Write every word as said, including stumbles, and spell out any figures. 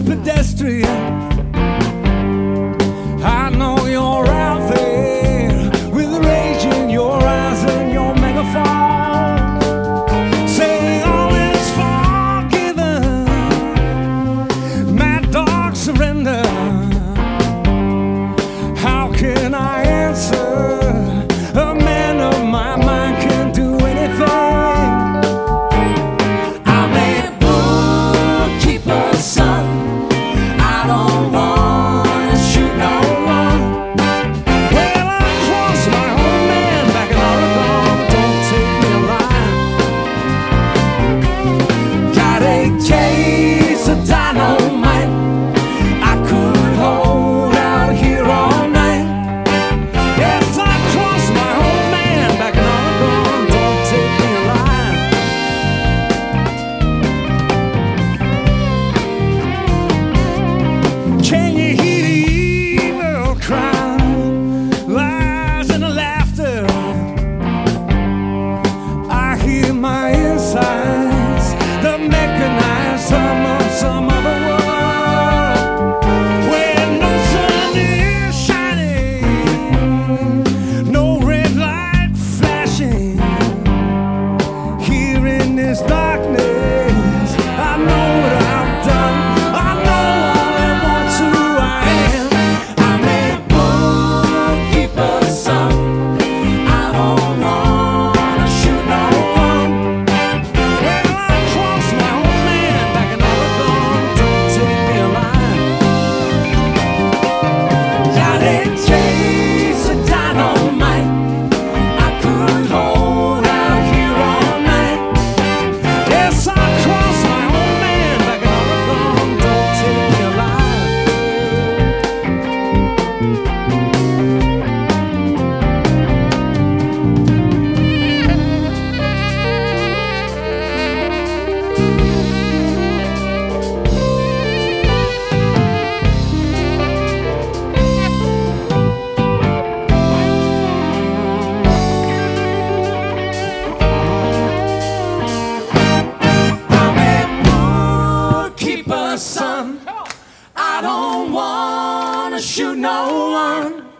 pedestrian. I know you're out there with rage in your eyes and your megaphone, saying all is forgiven, mad dog surrender. How can I answer? A man of my mind can do anything. I'm a bookkeeper's son. I don't wanna shoot no one. Well, I crossed my old man back in Oregon. Don't take me alive. Got a case of dynamite. I could hold out here all night. Yes, I crossed my old man back in Oregon. Don't take me alive. Can you hear the evil cry? Lies and the laughter. I hear my insides, the mechanized hum of some other world, where no sun is shining, no red light flashing. Here in this darkness, I know what I've done. I know all at once who I am. I'm a bookkeeper's son. I don't wanna shoot no one. Well, I crossed my old man back in Oregon. Don't take me alive. Got a case of dynamite. I could hold out here all night. Yes, I crossed my old man back in Oregon. Don't take me alive. I'm a bookkeeper's son. I don't wanna shoot no one.